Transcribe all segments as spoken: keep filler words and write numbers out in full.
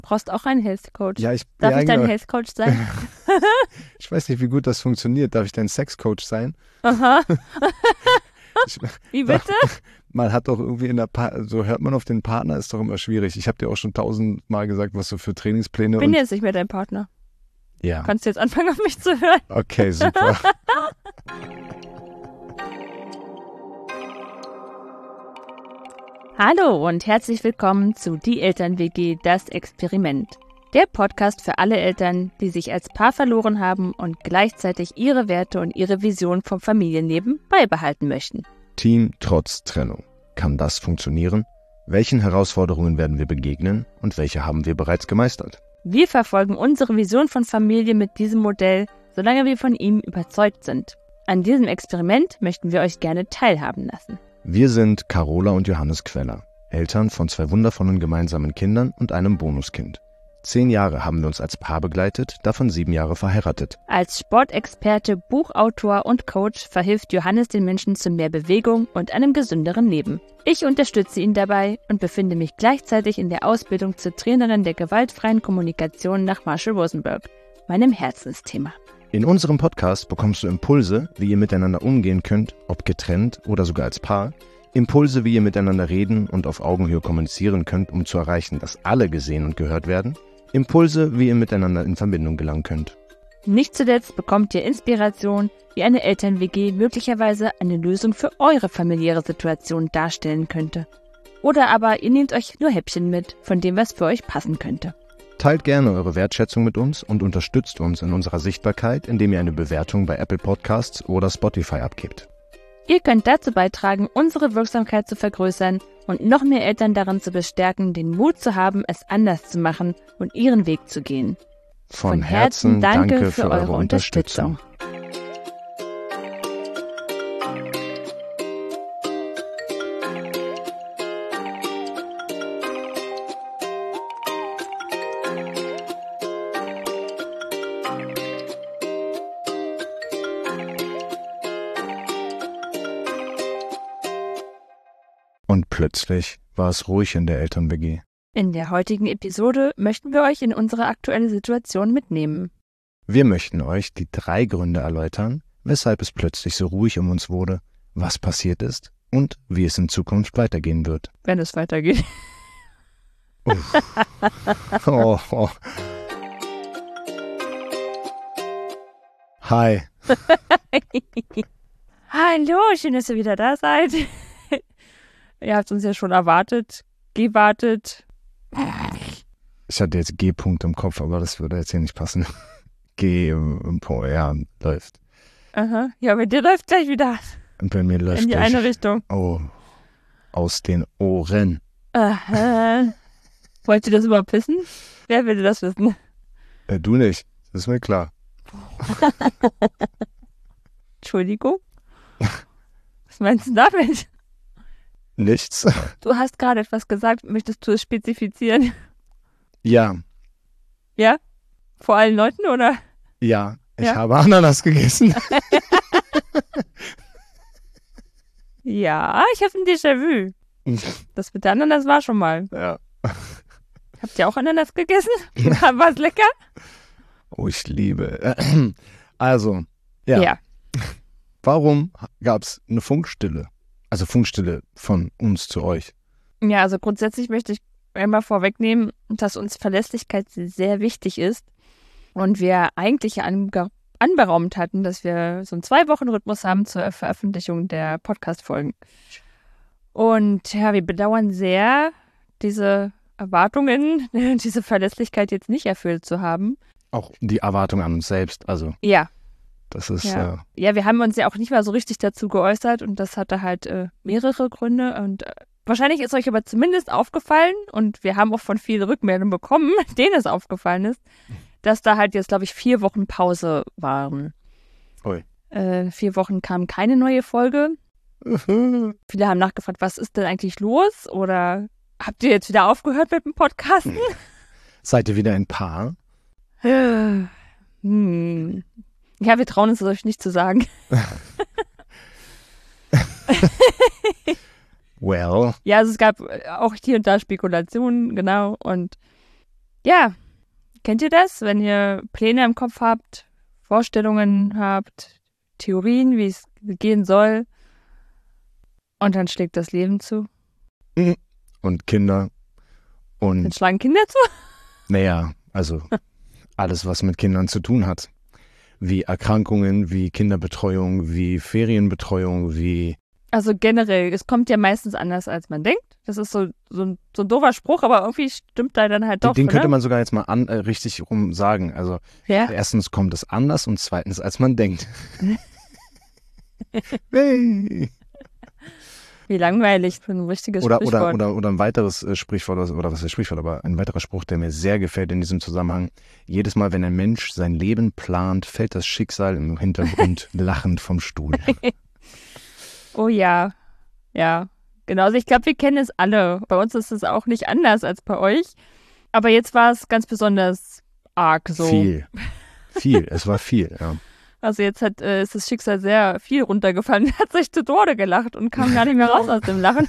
Brauchst auch einen Health Coach? Ja, ich, Darf ja, ich dein genau. Health Coach sein? Ich weiß nicht, wie gut das funktioniert. Darf ich dein Sex Coach sein? Aha. Ich, Wie bitte? man hat doch irgendwie in der, pa- so hört man auf den Partner, ist doch immer schwierig. Ich habe dir auch schon tausendmal gesagt, was du für Trainingspläne Ich bin und jetzt nicht mehr dein Partner. ja. Kannst du jetzt anfangen, auf mich zu hören? Okay, super. Hallo und herzlich willkommen zu Die Eltern-W G, das Experiment. Der Podcast für alle Eltern, die sich als Paar verloren haben und gleichzeitig ihre Werte und ihre Vision vom Familienleben beibehalten möchten. Team trotz Trennung. Kann das funktionieren? Welchen Herausforderungen werden wir begegnen und welche haben wir bereits gemeistert? Wir verfolgen unsere Vision von Familie mit diesem Modell, solange wir von ihm überzeugt sind. An diesem Experiment möchten wir euch gerne teilhaben lassen. Wir sind Carola und Johannes Queller, Eltern von zwei wundervollen gemeinsamen Kindern und einem Bonuskind. Zehn Jahre haben wir uns als Paar begleitet, davon sieben Jahre verheiratet. Als Sportexperte, Buchautor und Coach verhilft Johannes den Menschen zu mehr Bewegung und einem gesünderen Leben. Ich unterstütze ihn dabei und befinde mich gleichzeitig in der Ausbildung zur Trainerin der gewaltfreien Kommunikation nach Marshall Rosenberg, meinem Herzensthema. In unserem Podcast bekommst du Impulse, wie ihr miteinander umgehen könnt, ob getrennt oder sogar als Paar. Impulse, wie ihr miteinander reden und auf Augenhöhe kommunizieren könnt, um zu erreichen, dass alle gesehen und gehört werden. Impulse, wie ihr miteinander in Verbindung gelangen könnt. Nicht zuletzt bekommt ihr Inspiration, wie eine Eltern-W G möglicherweise eine Lösung für eure familiäre Situation darstellen könnte. Oder aber ihr nehmt euch nur Häppchen mit, von dem was für euch passen könnte. Teilt gerne eure Wertschätzung mit uns und unterstützt uns in unserer Sichtbarkeit, indem ihr eine Bewertung bei Apple Podcasts oder Spotify abgebt. Ihr könnt dazu beitragen, unsere Wirksamkeit zu vergrößern und noch mehr Eltern darin zu bestärken, den Mut zu haben, es anders zu machen und ihren Weg zu gehen. Von Herzen danke für eure Unterstützung. Und plötzlich war es ruhig in der Eltern-W G. In der heutigen Episode möchten wir euch in unsere aktuelle Situation mitnehmen. Wir möchten euch die drei Gründe erläutern, weshalb es plötzlich so ruhig um uns wurde, was passiert ist und wie es in Zukunft weitergehen wird. Wenn es weitergeht. Oh, oh. Hi. Hallo, schön, dass ihr wieder da seid. Ihr habt uns ja schon erwartet, gewartet. Ich hatte jetzt G-Punkt im Kopf, aber das würde jetzt hier nicht passen. G, ja, läuft. Aha, ja, bei dir läuft gleich wieder Und bei mir läuft in die durch. eine Richtung. Oh, aus den Ohren. Aha. Wollt ihr das überhaupt wissen? Wer will das wissen? Äh, du nicht, das ist mir klar. Entschuldigung? Was meinst du damit? Nichts. Du hast gerade etwas gesagt, möchtest du es spezifizieren? Ja, Ja? Vor allen Leuten, oder? ja, ich Ja? habe Ananas gegessen. Ja, ich habe ein Déjà-vu. Das mit der Ananas war schon mal. Ja. Habt ihr auch Ananas gegessen? War es lecker? Oh, ich liebe. Also, ja. Ja. Warum gab es eine Funkstille? Also Funkstille von uns zu euch. Ja, also grundsätzlich möchte ich einmal vorwegnehmen, dass uns Verlässlichkeit sehr wichtig ist und wir eigentlich ange- anberaumt hatten, dass wir so einen Zwei-Wochen-Rhythmus haben zur Veröffentlichung der Podcast-Folgen. Und ja, wir bedauern sehr, diese Erwartungen, diese Verlässlichkeit jetzt nicht erfüllt zu haben. Auch die Erwartung an uns selbst. Also, Ja, das ist, ja. äh, Ja, wir haben uns ja auch nicht mal so richtig dazu geäußert und das hatte halt äh, mehrere Gründe und äh, wahrscheinlich ist euch aber zumindest aufgefallen und wir haben auch von vielen Rückmeldungen bekommen, denen es aufgefallen ist, dass da halt jetzt, glaube ich, vier Wochen Pause waren. Ui. Äh, vier Wochen kam keine neue Folge. Viele haben nachgefragt, was ist denn eigentlich los? Oder habt ihr jetzt wieder aufgehört mit dem Podcasten? Seid ihr wieder ein Paar? Hm. Ja, wir trauen uns euch nicht zu sagen. Well. Ja, also es gab auch hier und da Spekulationen, genau. Und Ja, kennt ihr das, wenn ihr Pläne im Kopf habt, Vorstellungen habt, Theorien, wie es gehen soll und dann schlägt das Leben zu? Und Kinder und... Dann schlagen Kinder zu? Naja, also alles, was mit Kindern zu tun hat. Wie Erkrankungen, wie Kinderbetreuung, wie Ferienbetreuung, wie... Also generell, es kommt ja meistens anders, als man denkt. Das ist so, so, ein, so ein doofer Spruch, aber irgendwie stimmt da dann halt doch. Den könnte oder? man sogar jetzt mal an, äh, richtig rum sagen. Also Ja. erstens kommt es anders und zweitens, als man denkt. Hey. Wie langweilig für ein richtiges Oder, Sprichwort. oder, oder, oder ein weiteres äh, Sprichwort, oder, oder was ist Sprichwort, aber ein weiterer Spruch, der mir sehr gefällt in diesem Zusammenhang. Jedes Mal, wenn ein Mensch sein Leben plant, fällt das Schicksal im Hintergrund lachend vom Stuhl. Oh ja, ja. Genau, also ich glaube, wir kennen es alle. Bei uns ist es auch nicht anders als bei euch. Aber jetzt war es ganz besonders arg so. Viel, viel, es war viel, ja. Also jetzt hat, äh, ist das Schicksal sehr viel runtergefallen. Er hat sich zu Tode gelacht und kam gar nicht mehr raus aus dem Lachen.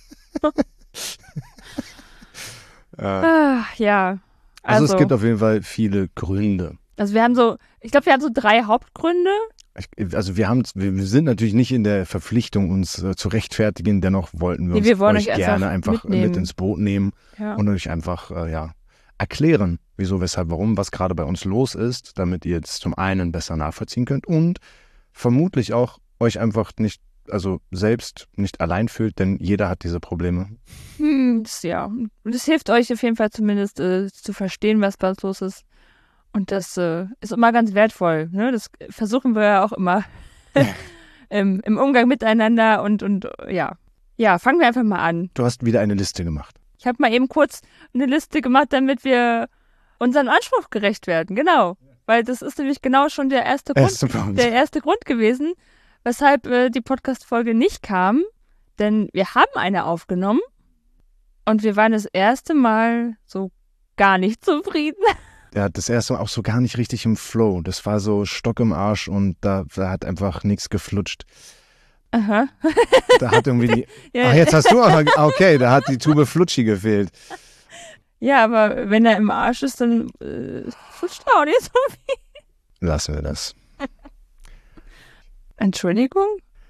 äh, ah, ja. also, Also, es gibt auf jeden Fall viele Gründe. also wir haben so, ich glaube, wir haben so drei Hauptgründe. Ich, also wir haben, wir, wir sind natürlich nicht in der Verpflichtung, uns äh, zu rechtfertigen. Dennoch wollten wir Nee, uns wir wollen euch euch gerne einfach einfach mitnehmen. mit ins Boot nehmen Ja. und euch einfach äh, ja, erklären, wieso, weshalb, warum, was gerade bei uns los ist, damit ihr es zum einen besser nachvollziehen könnt und vermutlich auch euch einfach nicht, also selbst nicht allein fühlt, denn jeder hat diese Probleme. Hm, das, ja. Und es hilft euch auf jeden Fall zumindest äh, zu verstehen, was bei uns los ist. Und das äh, ist immer ganz wertvoll. Ne? Das versuchen wir ja auch immer Im, im Umgang miteinander. Und, und ja. Ja, fangen wir einfach mal an. Du hast wieder eine Liste gemacht. Ich habe mal eben kurz eine Liste gemacht, damit wir unserem Anspruch gerecht werden. Genau. Weil das ist nämlich genau schon der erste Grund, Erste Punkt. der erste Grund gewesen, weshalb äh, die Podcast-Folge nicht kam. Denn wir haben eine aufgenommen und wir waren das erste Mal so gar nicht zufrieden. Der hat das erste Mal auch so gar nicht richtig im Flow. Das war so Stock im Arsch und da, da hat einfach nichts geflutscht. Aha. Da hat irgendwie die... Ja. Ach, jetzt hast du auch noch... Okay, da hat die Tube Flutschi gefehlt. Ja, aber wenn er im Arsch ist, dann äh, flutscht er auch nicht so viel. Lassen wir das. Entschuldigung?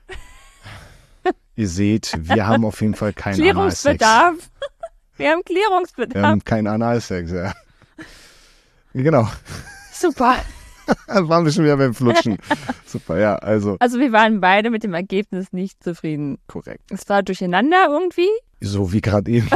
Ihr seht, wir haben auf jeden Fall keinen Analsex. Klärungsbedarf. Wir haben Wir Klärungsbedarf. haben keinen Analsex, ja. Genau. Super. Dann waren wir schon wieder beim Flutschen. Super, ja, also Also wir waren beide mit dem Ergebnis nicht zufrieden. korrekt. Es war durcheinander irgendwie. So wie gerade eben.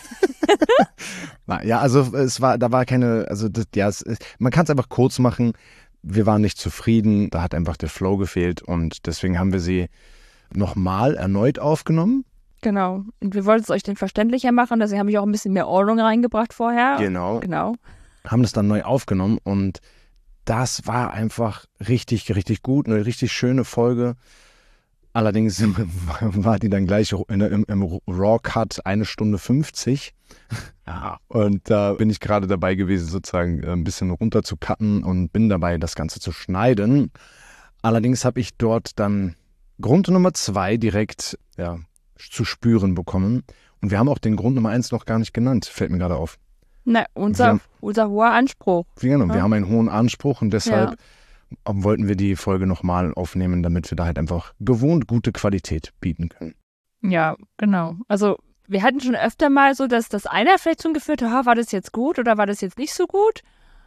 Na, ja, also es war, da war keine, also das, ja, es, man kann es einfach kurz machen. Wir waren nicht zufrieden, da hat einfach der Flow gefehlt und deswegen haben wir sie nochmal erneut aufgenommen. Genau. Und wir wollten es euch dann verständlicher machen, deswegen habe ich auch ein bisschen mehr Ordnung reingebracht vorher. Genau. Genau. Haben das dann neu aufgenommen und das war einfach richtig, richtig gut, eine richtig schöne Folge. Allerdings war die dann gleich in, im, im Raw-Cut eine Stunde fünfzig. Ja. Und da bin ich gerade dabei gewesen, sozusagen ein bisschen runter zu cutten und bin dabei, das Ganze zu schneiden. Allerdings habe ich dort dann Grund Nummer zwei direkt ja, zu spüren bekommen. Und wir haben auch den Grund Nummer eins noch gar nicht genannt, fällt mir gerade auf. Na, unser, Wir haben- unser hoher Anspruch. Genau, Ja. wir haben einen hohen Anspruch und deshalb Ja. wollten wir die Folge nochmal aufnehmen, damit wir da halt einfach gewohnt gute Qualität bieten können. Ja, genau. Also wir hatten schon öfter mal so, dass das einer vielleicht schon geführt hat, war das jetzt gut oder war das jetzt nicht so gut?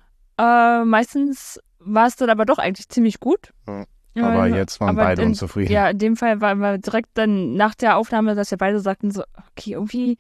Äh, meistens war es dann aber doch eigentlich ziemlich gut. Ja. Aber Ähm, jetzt waren aber beide in, unzufrieden. Ja, in dem Fall waren wir direkt dann nach der Aufnahme, dass wir beide sagten so, okay, irgendwie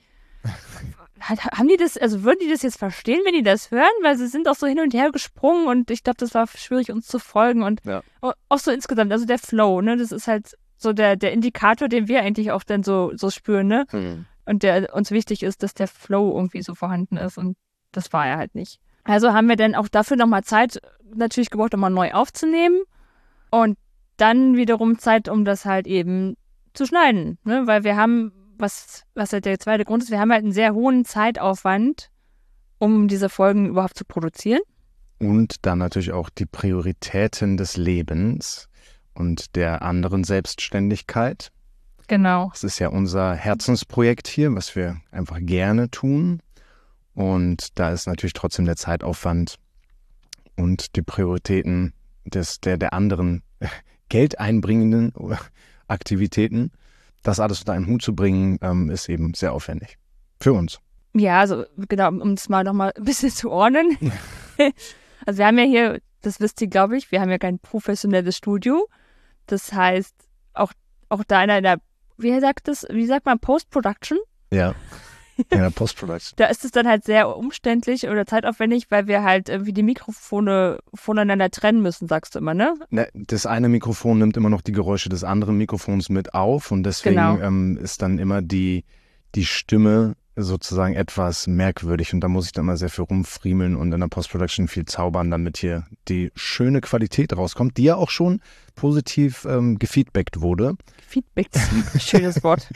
hat, haben die das, also würden die das jetzt verstehen, wenn die das hören? Weil sie sind auch so hin und her gesprungen und ich glaube, das war schwierig, uns zu folgen und Ja. auch so insgesamt, also der Flow, ne, das ist halt so der, der Indikator, den wir eigentlich auch dann so, so spüren, ne? Hm. Und der uns wichtig ist, dass der Flow irgendwie so vorhanden ist und das war er halt nicht. Also haben wir dann auch dafür nochmal Zeit natürlich gebraucht, nochmal neu aufzunehmen und dann wiederum Zeit, um das halt eben zu schneiden, ne? Weil wir haben, was, was halt der zweite Grund ist, wir haben halt einen sehr hohen Zeitaufwand, um diese Folgen überhaupt zu produzieren. Und dann natürlich auch die Prioritäten des Lebens und der anderen Selbstständigkeit. Genau. Das ist ja unser Herzensprojekt hier, was wir einfach gerne tun. Und da ist natürlich trotzdem der Zeitaufwand und die Prioritäten des, der, der anderen geldeinbringenden Aktivitäten, das alles unter einen Hut zu bringen, ähm, ist eben sehr aufwendig. Für uns. Ja, also genau, um es mal nochmal ein bisschen zu ordnen. Also wir haben ja hier, das wisst ihr, glaube ich, wir haben ja kein professionelles Studio. Das heißt, auch, auch da in der, wie sagt das, wie sagt man, Post-Production? Ja, in der Post-Production. Da ist es dann halt sehr umständlich oder zeitaufwendig, weil wir halt irgendwie die Mikrofone voneinander trennen müssen, sagst du immer, ne? Ne, das eine Mikrofon nimmt immer noch die Geräusche des anderen Mikrofons mit auf und deswegen Genau. ähm, ist dann immer die, die Stimme sozusagen etwas merkwürdig und da muss ich dann mal sehr viel rumfriemeln und in der Post-Production viel zaubern, damit hier die schöne Qualität rauskommt, die ja auch schon positiv ähm, gefeedbackt wurde. Feedback, schönes Wort.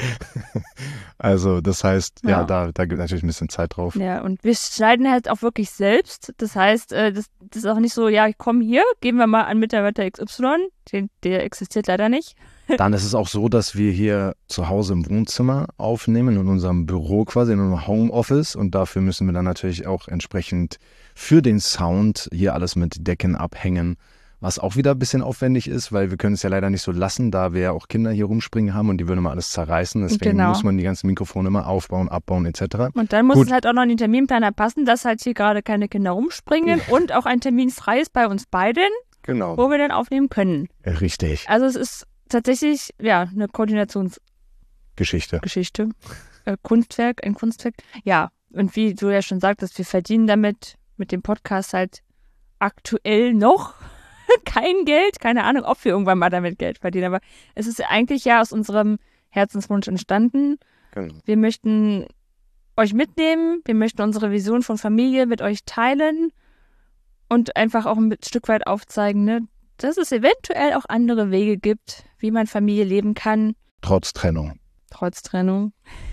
Also das heißt, ja, Ja. da, da gibt natürlich ein bisschen Zeit drauf. Ja, und wir schneiden halt auch wirklich selbst. Das heißt, äh, das, das ist auch nicht so, ja, komm hier, gehen wir mal an Mitarbeiter X Y. Den, der existiert leider nicht. Dann ist es auch so, dass wir hier zu Hause im Wohnzimmer aufnehmen, in unserem Büro quasi, in unserem Homeoffice. Und dafür müssen wir dann natürlich auch entsprechend für den Sound hier alles mit Decken abhängen. Was auch wieder ein bisschen aufwendig ist, weil wir können es ja leider nicht so lassen, da wir ja auch Kinder hier rumspringen haben und die würden mal alles zerreißen. Deswegen Genau. muss man die ganzen Mikrofone immer aufbauen, abbauen et cetera. Und dann muss Gut. es halt auch noch in den Terminplaner passen, dass halt hier gerade keine Kinder rumspringen und auch ein Termin frei ist bei uns beiden, Genau. wo wir dann aufnehmen können. Richtig. Also es ist tatsächlich, ja, eine Koordinationsgeschichte, Geschichte. äh, Kunstwerk, ein Kunstwerk. Ja, und wie du ja schon sagtest, wir verdienen damit, mit dem Podcast halt aktuell noch kein Geld. Keine Ahnung, ob wir irgendwann mal damit Geld verdienen, aber es ist eigentlich ja aus unserem Herzenswunsch entstanden. Genau. Wir möchten euch mitnehmen, wir möchten unsere Vision von Familie mit euch teilen und einfach auch ein Stück weit aufzeigen, ne, dass es eventuell auch andere Wege gibt, wie man Familie leben kann, Trotz Trennung. trotz Trennung.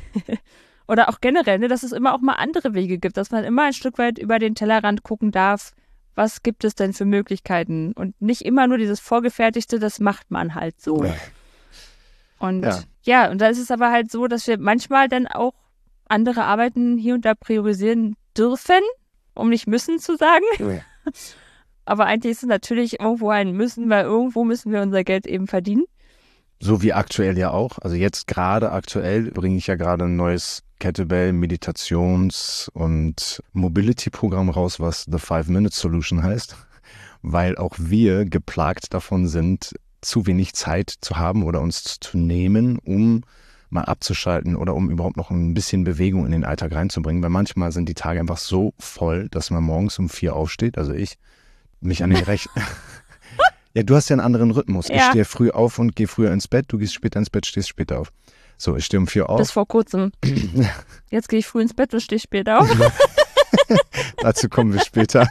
Oder auch generell, ne, dass es immer auch mal andere Wege gibt, dass man immer ein Stück weit über den Tellerrand gucken darf, was gibt es denn für Möglichkeiten und nicht immer nur dieses Vorgefertigte, das macht man halt so. Ja. Und Ja. ja, und da ist es aber halt so, dass wir manchmal dann auch andere Arbeiten hier und da priorisieren dürfen, um nicht müssen zu sagen. Aber eigentlich ist es natürlich irgendwo ein Müssen, weil irgendwo müssen wir unser Geld eben verdienen. So wie aktuell ja auch. Also jetzt gerade aktuell bringe ich ja gerade ein neues Kettlebell, Meditations- und Mobility-Programm raus, was The Five-Minute-Solution heißt, weil auch wir geplagt davon sind, zu wenig Zeit zu haben oder uns zu nehmen, um mal abzuschalten oder um überhaupt noch ein bisschen Bewegung in den Alltag reinzubringen, weil manchmal sind die Tage einfach so voll, dass man morgens um vier aufsteht, also ich, mich an den Rechner... Ja, du hast ja einen anderen Rhythmus. Ja. Ich stehe früh auf und gehe früher ins Bett, du gehst später ins Bett, stehst später auf. So, ich stehe um vier auf. Bis vor kurzem. Jetzt gehe ich früh ins Bett und stehe später auf. Dazu kommen wir später.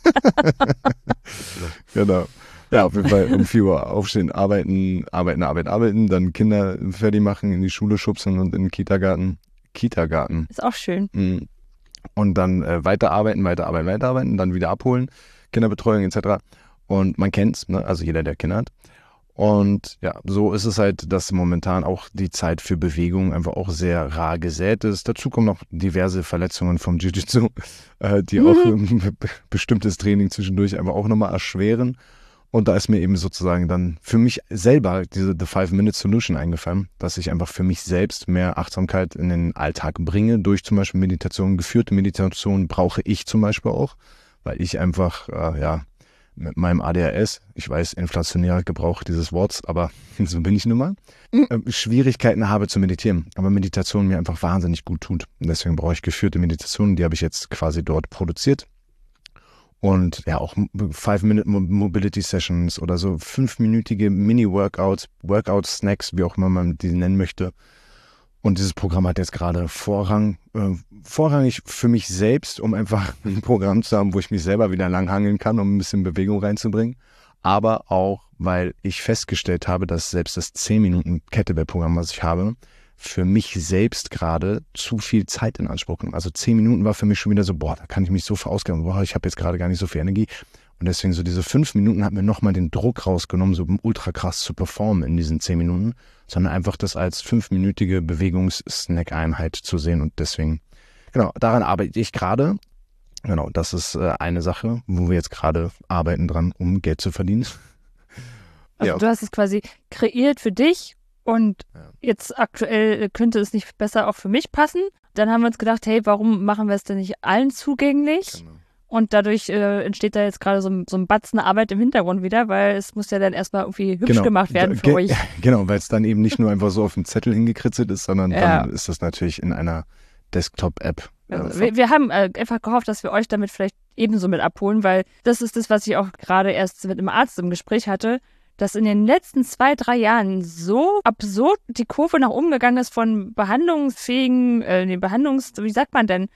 Genau. Ja, auf jeden Fall um vier Uhr aufstehen, arbeiten, arbeiten, arbeiten, arbeiten, dann Kinder fertig machen, in die Schule schubsen und in den Kindergarten. Kindergarten. Ist auch schön. Mhm. Und dann äh, weiterarbeiten, weiterarbeiten, weiterarbeiten, dann wieder abholen, Kinderbetreuung et cetera. Und man kennt's, ne? Also jeder, der Kinder hat. Und ja, so ist es halt, dass momentan auch die Zeit für Bewegung einfach auch sehr rar gesät ist. Dazu kommen noch diverse Verletzungen vom Jiu-Jitsu, äh, die Mhm. auch ähm, bestimmtes Training zwischendurch einfach auch nochmal erschweren. Und da ist mir eben sozusagen dann für mich selber diese The Five-Minute-Solution eingefallen, dass ich einfach für mich selbst mehr Achtsamkeit in den Alltag bringe. Durch zum Beispiel Meditation, geführte Meditation brauche ich zum Beispiel auch, weil ich einfach, äh, ja, mit meinem A D H S, ich weiß, inflationärer Gebrauch dieses Wortes, aber so bin ich nun mal, äh, Schwierigkeiten habe zu meditieren. Aber Meditation mir einfach wahnsinnig gut tut. Und deswegen brauche ich geführte Meditationen, die habe ich jetzt quasi dort produziert. Und ja, auch Five-Minute-Mobility-Sessions oder so fünfminütige Mini-Workouts, Workout-Snacks, wie auch immer man die nennen möchte. Und dieses Programm hat jetzt gerade Vorrang, äh, vorrangig für mich selbst, um einfach ein Programm zu haben, wo ich mich selber wieder langhangeln kann, um ein bisschen Bewegung reinzubringen. Aber auch, weil ich festgestellt habe, dass selbst das zehn Minuten Kettlebell-Programm, was ich habe, für mich selbst gerade zu viel Zeit in Anspruch nimmt. Also zehn Minuten war für mich schon wieder so, boah, da kann ich mich so verausgaben, boah, ich habe jetzt gerade gar nicht so viel Energie. Und deswegen so diese fünf Minuten hat mir nochmal den Druck rausgenommen, so ultra krass zu performen in diesen zehn Minuten, sondern einfach das als fünfminütige Bewegungs-Snack-Einheit zu sehen. Und deswegen Genau, daran arbeite ich gerade. Genau, das ist äh, eine Sache, wo wir jetzt gerade arbeiten dran, um Geld zu verdienen. Also Ja. du hast es quasi kreiert für dich und Ja. jetzt aktuell könnte es nicht besser auch für mich passen. Dann haben wir uns gedacht, hey, warum machen wir es denn nicht allen zugänglich? Genau. Und dadurch äh, entsteht da jetzt gerade so, ein- so ein Batzen Arbeit im Hintergrund wieder, weil es muss ja dann erstmal irgendwie hübsch Genau. gemacht werden für Ge- euch. Genau, weil es dann eben nicht nur einfach so auf dem Zettel hingekritzelt ist, sondern Ja. dann ist das natürlich in einer Desktop-App. äh, Also wir, wir haben äh, einfach gehofft, dass wir euch damit vielleicht ebenso mit abholen, weil das ist das, was ich auch gerade erst mit einem Arzt im Gespräch hatte, dass in den letzten zwei, drei Jahren so absurd die Kurve nach oben gegangen ist von behandlungsfähigen, äh, nee, Behandlungs, wie sagt man denn,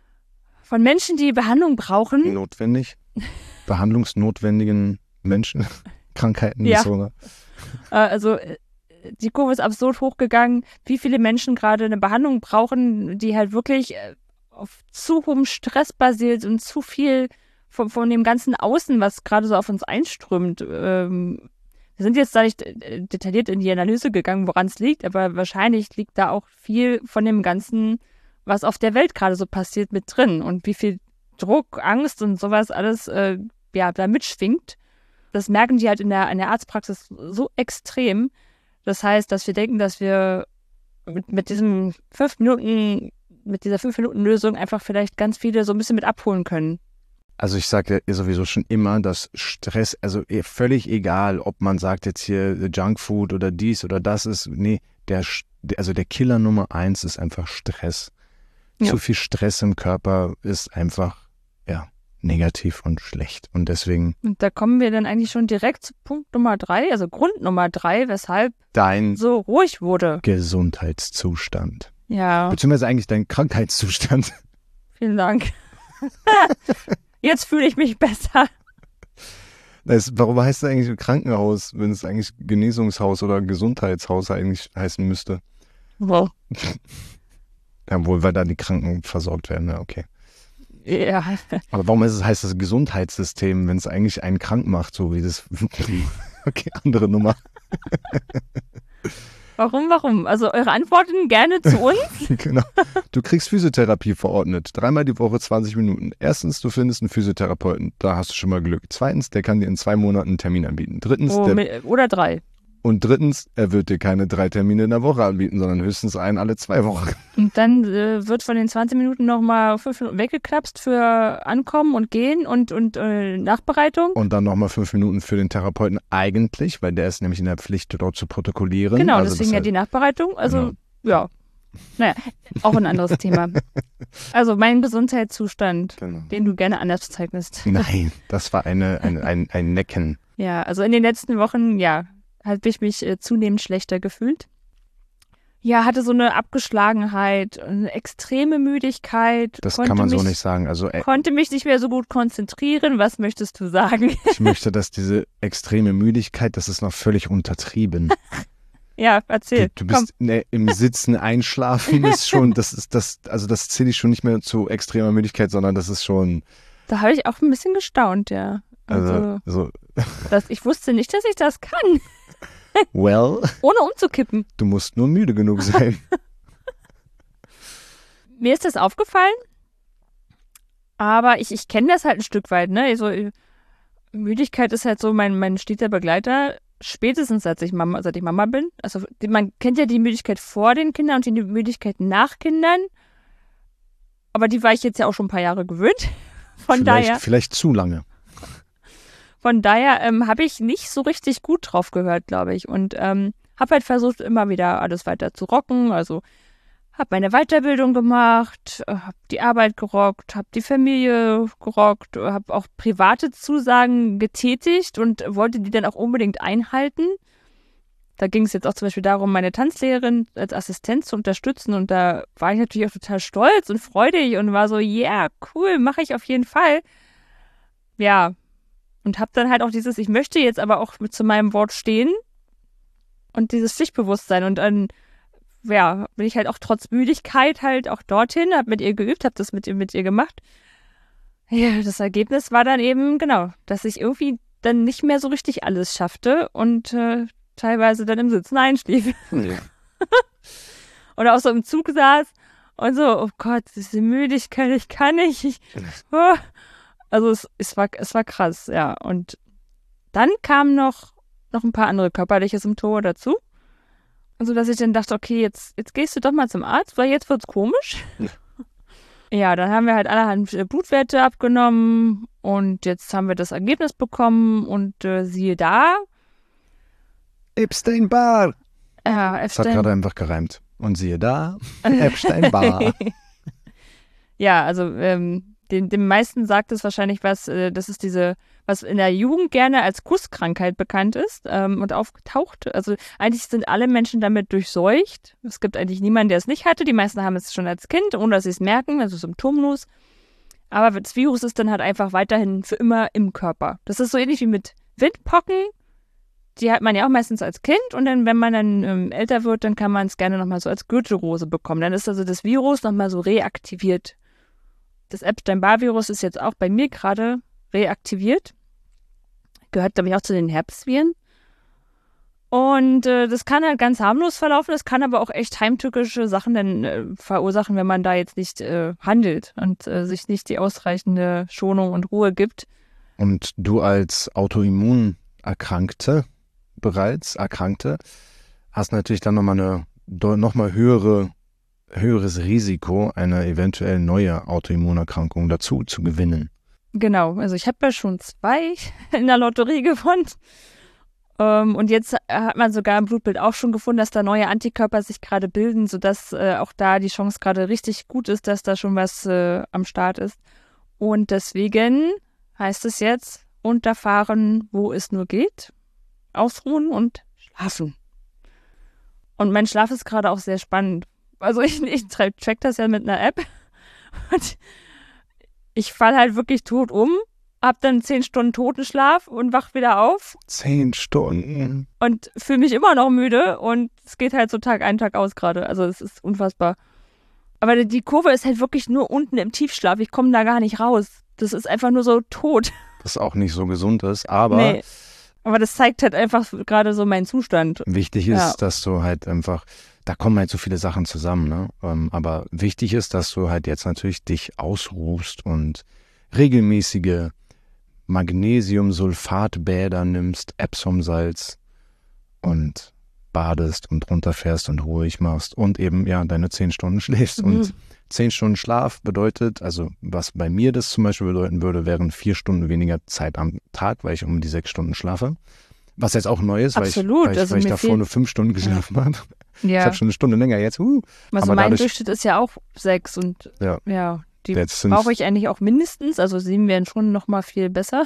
von Menschen, die Behandlung brauchen. Notwendig. Behandlungsnotwendigen Menschen, Krankheiten. Ja. So. Äh, also äh, die Kurve ist absurd hochgegangen, wie viele Menschen gerade eine Behandlung brauchen, die halt wirklich äh, auf zu hohem Stress basiert und zu viel von, von dem ganzen Außen, was gerade so auf uns einströmt. Ähm, wir sind jetzt da nicht äh, detailliert in die Analyse gegangen, woran es liegt, aber wahrscheinlich liegt da auch viel von dem Ganzen, was auf der Welt gerade so passiert, mit drin und wie viel Druck, Angst und sowas alles äh, ja, da mitschwingt. Das merken die halt in der, in der Arztpraxis so extrem. Das heißt, dass wir denken, dass wir mit, mit diesem fünf Minuten, mit dieser fünf Minuten Lösung einfach vielleicht ganz viele so ein bisschen mit abholen können. Also ich sage ja sowieso schon immer, dass Stress, also völlig egal, ob man sagt jetzt hier Junkfood oder dies oder das ist, nee, der, also der Killer Nummer eins ist einfach Stress. Ja. Zu viel Stress im Körper ist einfach, ja, negativ und schlecht. Und deswegen Und da kommen wir dann eigentlich schon direkt zu Punkt Nummer drei, also Grund Nummer drei, weshalb dein so ruhig wurde. Gesundheitszustand. Ja, Beziehungsweise eigentlich dein Krankheitszustand. vielen Dank. Jetzt fühle ich mich besser. Das, warum heißt es eigentlich Krankenhaus, wenn es eigentlich Genesungshaus oder Gesundheitshaus eigentlich heißen müsste? Wow. Ja, wohl, weil da die Kranken versorgt werden, ja, okay. Ja, Aber warum ist es, heißt das Gesundheitssystem, wenn es eigentlich einen krank macht, so wie das, okay, andere Nummer. warum, warum? Also eure Antworten gerne zu uns. Genau. Du kriegst Physiotherapie verordnet, dreimal die Woche zwanzig Minuten. Erstens, du findest einen Physiotherapeuten, da hast du schon mal Glück. Zweitens, der kann dir in zwei Monaten einen Termin anbieten. Drittens, Oh, der, mit, oder drei. und drittens, er wird dir keine drei Termine in der Woche anbieten, sondern höchstens einen alle zwei Wochen. Und dann äh, wird von den zwanzig Minuten nochmal fünf Minuten weggeklapst für Ankommen und Gehen und, und äh, Nachbereitung. Und dann nochmal fünf Minuten für den Therapeuten eigentlich, weil der ist nämlich in der Pflicht, dort zu protokollieren. Genau, also deswegen das ja die Nachbereitung. Also, Genau. ja. Naja, auch ein anderes Thema. Also mein Gesundheitszustand, Genau. den du gerne anders bezeichnest. Nein, das war eine, eine, ein, ein Necken. Ja, also in den letzten Wochen, ja, habe ich mich äh, zunehmend schlechter gefühlt. Ja, hatte so eine Abgeschlagenheit, eine extreme Müdigkeit. Das konnte kann man mich, so nicht sagen. Also äh, Konnte mich nicht mehr so gut konzentrieren. Was möchtest du sagen? ich möchte, dass diese extreme Müdigkeit, das ist noch völlig untertrieben. Ja, Du, erzähl. du Komm. bist ne, im Sitzen einschlafen ist schon, das ist das, also das zähle ich schon nicht mehr zu extremer Müdigkeit, sondern das ist schon, Da habe ich auch ein bisschen gestaunt, ja. Also, also so, das, ich wusste nicht, dass ich das kann, well, ohne umzukippen. du musst nur müde genug sein. Mir ist das aufgefallen, aber ich, ich kenne das halt ein Stück weit, ne? Also, Müdigkeit ist halt so mein, mein steter Begleiter, spätestens seit ich Mama, seit ich Mama bin. Also die, man kennt ja die Müdigkeit vor den Kindern und die Müdigkeit nach Kindern, aber die war ich jetzt ja auch schon ein paar Jahre gewöhnt. Von vielleicht, daher, vielleicht zu lange. von daher ähm, habe ich nicht so richtig gut drauf gehört, glaube ich. Und ähm, habe halt versucht, immer wieder alles weiter zu rocken. Also habe meine Weiterbildung gemacht, habe die Arbeit gerockt, habe die Familie gerockt, habe auch private Zusagen getätigt und wollte die dann auch unbedingt einhalten. Da ging es jetzt auch zum Beispiel darum, meine Tanzlehrerin als Assistenz zu unterstützen. Und da war ich natürlich auch total stolz und freudig und war so, ja, yeah, cool, mache ich auf jeden Fall. Ja, und habe dann halt auch dieses, ich möchte jetzt aber auch mit zu meinem Wort stehen und dieses Pflichtbewusstsein. Und dann, ja, bin ich halt auch trotz Müdigkeit halt auch dorthin, habe mit ihr geübt, habe das mit ihr, mit ihr gemacht. Ja, das Ergebnis war dann eben, genau, dass ich irgendwie dann nicht mehr so richtig alles schaffte und äh, teilweise dann im Sitzen einschlief. Ja. Oder auch so im Zug saß Und so, oh Gott, diese Müdigkeit, ich kann nicht. Ich, oh. Also es, es, war, es war krass, ja. Und dann kamen noch, noch ein paar andere körperliche Symptome dazu. Also dass ich dann dachte, okay, jetzt, jetzt gehst du doch mal zum Arzt, weil jetzt wird's komisch. Ja. Ja, dann haben wir halt allerhand Blutwerte abgenommen und jetzt haben wir das Ergebnis bekommen und äh, siehe da. Epstein-Barr. Ja, Epstein. Das hat gerade einfach gereimt. Und siehe da, Epstein-Barr. Ja, also ähm, den, den meisten sagt es wahrscheinlich was, äh, das ist diese, was in der Jugend gerne als Kusskrankheit bekannt ist ähm, und aufgetaucht. Also eigentlich sind alle Menschen damit durchseucht. Es gibt eigentlich niemanden, der es nicht hatte. Die meisten haben es schon als Kind, ohne dass sie es merken, also symptomlos. Aber das Virus ist dann halt einfach weiterhin für immer im Körper. Das ist so ähnlich wie mit Windpocken. Die hat man ja auch meistens als Kind und dann, wenn man dann ähm, älter wird, dann kann man es gerne nochmal so als Gürtelrose bekommen. Dann ist also das Virus nochmal so reaktiviert. Das Epstein-Barr-Virus ist jetzt auch bei mir gerade reaktiviert. Gehört, glaube ich, auch zu den Herpesviren. Und äh, das kann halt ganz harmlos verlaufen, das kann aber auch echt heimtückische Sachen dann äh, verursachen, wenn man da jetzt nicht äh, handelt und äh, sich nicht die ausreichende Schonung und Ruhe gibt. Und du als Autoimmunerkrankte, bereits Erkrankte, hast natürlich dann nochmal eine nochmal höhere, höheres Risiko, eine eventuell neue Autoimmunerkrankung dazu zu gewinnen. Genau, also ich habe ja schon zwei in der Lotterie gewonnen. Um, und jetzt hat man sogar im Blutbild auch schon gefunden, dass da neue Antikörper sich gerade bilden, sodass äh, auch da die Chance gerade richtig gut ist, dass da schon was äh, am Start ist. Und deswegen heißt es jetzt, runterfahren, wo es nur geht, ausruhen und schlafen. Und mein Schlaf ist gerade auch sehr spannend. Also ich, ich track das ja mit einer App und ich falle halt wirklich tot um. Hab dann zehn Stunden Totenschlaf und wach wieder auf. Zehn Stunden. Und fühle mich immer noch müde und es geht halt so Tag ein, Tag aus gerade. Also es ist unfassbar. Aber die Kurve ist halt wirklich nur unten im Tiefschlaf. Ich komme da gar nicht raus. Das ist einfach nur so tot. Was auch nicht so gesund ist, aber... Nee. Aber das zeigt halt einfach gerade so meinen Zustand. Wichtig ist, ja. dass du halt einfach... Da kommen halt so viele Sachen zusammen, ne? Aber wichtig ist, dass du halt jetzt natürlich dich ausruhst und regelmäßige Magnesiumsulfatbäder nimmst, Epsom-Salz und badest und runterfährst und ruhig machst und eben ja deine zehn Stunden schläfst. Mhm. Und zehn Stunden Schlaf bedeutet, also was bei mir das zum Beispiel bedeuten würde, wären vier Stunden weniger Zeit am Tag, weil ich um die sechs Stunden schlafe. Was jetzt auch neu ist, Absolut. weil ich, weil ich, also weil ich davor nur fünf Stunden geschlafen ja. habe. Ja. Ich habe schon eine Stunde länger jetzt. Uh. Also Aber mein dadurch, Durchschnitt ist ja auch sechs und ja, ja die brauche ich eigentlich auch mindestens. Also sieben wären schon noch mal viel besser.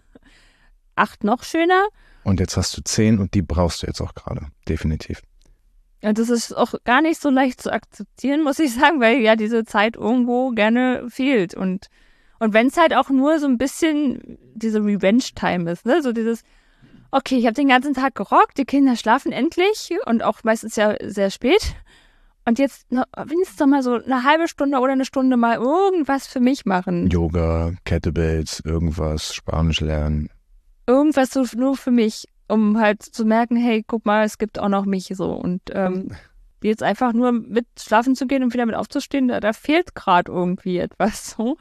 Acht noch schöner. Und jetzt hast du zehn und die brauchst du jetzt auch gerade, definitiv. Ja, das ist auch gar nicht so leicht zu akzeptieren, muss ich sagen, weil ja diese Zeit irgendwo gerne fehlt. Und, und wenn es halt auch nur so ein bisschen diese Revenge-Time ist, ne? So dieses, okay, ich habe den ganzen Tag gerockt, die Kinder schlafen endlich und auch meistens ja sehr spät. Und jetzt noch, wenigstens noch mal so eine halbe Stunde oder eine Stunde mal irgendwas für mich machen. Yoga, Kettlebells, irgendwas, Spanisch lernen. Irgendwas so nur für mich, um halt zu merken, hey, guck mal, es gibt auch noch mich so. Und ähm, jetzt einfach nur mit schlafen zu gehen und wieder mit aufzustehen, da, da fehlt gerade irgendwie etwas so.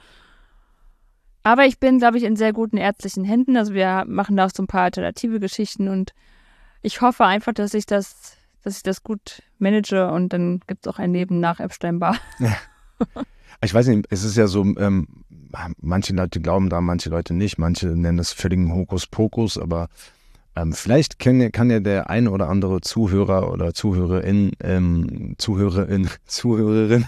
Aber ich bin, glaube ich, in sehr guten ärztlichen Händen. Also wir machen da auch so ein paar alternative Geschichten und ich hoffe einfach, dass ich das, dass ich das gut manage und dann gibt es auch ein Leben nach Epstein-Barr. Ja. Ich weiß nicht, es ist ja so, ähm, manche Leute glauben da, manche Leute nicht, manche nennen es völligen Hokuspokus, aber ähm, vielleicht kann, kann ja der eine oder andere Zuhörer oder Zuhörerin, ähm, Zuhörerin, Zuhörerin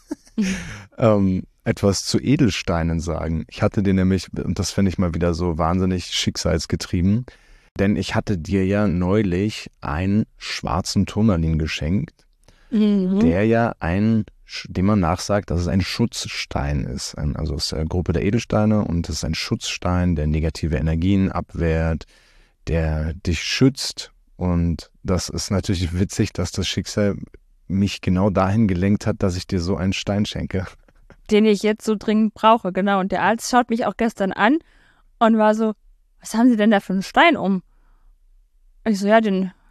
ähm, etwas zu Edelsteinen sagen. Ich hatte dir nämlich, und das finde ich mal wieder so wahnsinnig schicksalsgetrieben, denn ich hatte dir ja neulich einen schwarzen Turmalin geschenkt, mhm. der ja ein, dem man nachsagt, dass es ein Schutzstein ist. Ein, also es ist eine Gruppe der Edelsteine und es ist ein Schutzstein, der negative Energien abwehrt, der dich schützt. Und das ist natürlich witzig, dass das Schicksal mich genau dahin gelenkt hat, dass ich dir so einen Stein schenke. Den ich jetzt so dringend brauche, genau. Und der Arzt schaut mich auch gestern an und war so, was haben Sie denn da für einen Stein um? Ich so, ja, den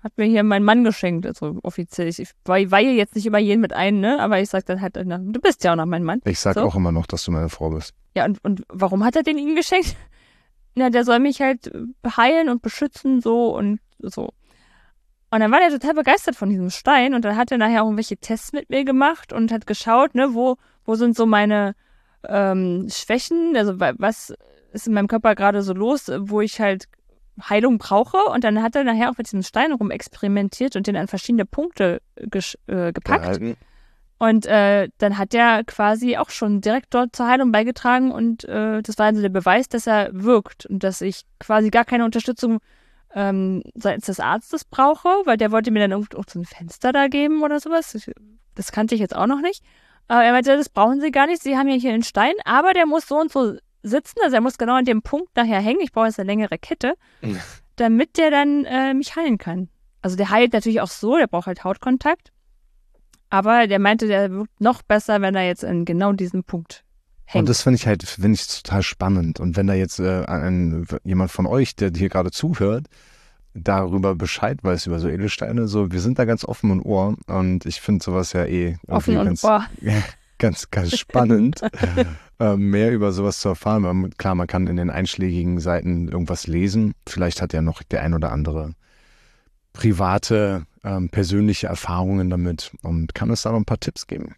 hat mir hier mein Mann geschenkt, also offiziell. Ich weihe jetzt nicht immer jeden mit ein, ne? Aber ich sag dann halt, na, du bist ja auch noch mein Mann. Ich sag so. auch immer noch, dass du meine Frau bist. Ja, und, und warum hat er den ihm geschenkt? Na, der soll mich halt heilen und beschützen, so und so. Und dann war der total begeistert von diesem Stein und dann hat er nachher auch irgendwelche Tests mit mir gemacht und hat geschaut, ne, wo, wo sind so meine ähm, Schwächen, also was ist in meinem Körper gerade so los, wo ich halt Heilung brauche. Und dann hat er nachher auch mit diesem Stein rumexperimentiert und den an verschiedene Punkte ges- äh, gepackt. Gehalten. Und äh, dann hat er quasi auch schon direkt dort zur Heilung beigetragen und äh, das war also der Beweis, dass er wirkt und dass ich quasi gar keine Unterstützung ähm, seitens des Arztes brauche, weil der wollte mir dann irgendwo so ein Fenster da geben oder sowas. Das kannte ich jetzt auch noch nicht. Aber er meinte, das brauchen Sie gar nicht, Sie haben ja hier einen Stein, aber der muss so und so sitzen, also er muss genau an dem Punkt nachher hängen, ich brauche jetzt eine längere Kette, mhm. damit der dann äh, mich heilen kann. Also der heilt natürlich auch so, der braucht halt Hautkontakt. Aber der meinte, der wirkt noch besser, wenn er jetzt an genau diesem Punkt hängt. Und das finde ich halt, finde ich total spannend. Und wenn da jetzt äh, ein, jemand von euch, der hier gerade zuhört, darüber Bescheid weiß, über so Edelsteine, so, wir sind da ganz offen und Ohr. Und ich finde sowas ja eh offen und ganz, Ohr. ganz, ganz spannend, äh, mehr über sowas zu erfahren. Weil, klar, man kann in den einschlägigen Seiten irgendwas lesen. Vielleicht hat ja noch der ein oder andere private, ähm, persönliche Erfahrungen damit und kann es da noch ein paar Tipps geben.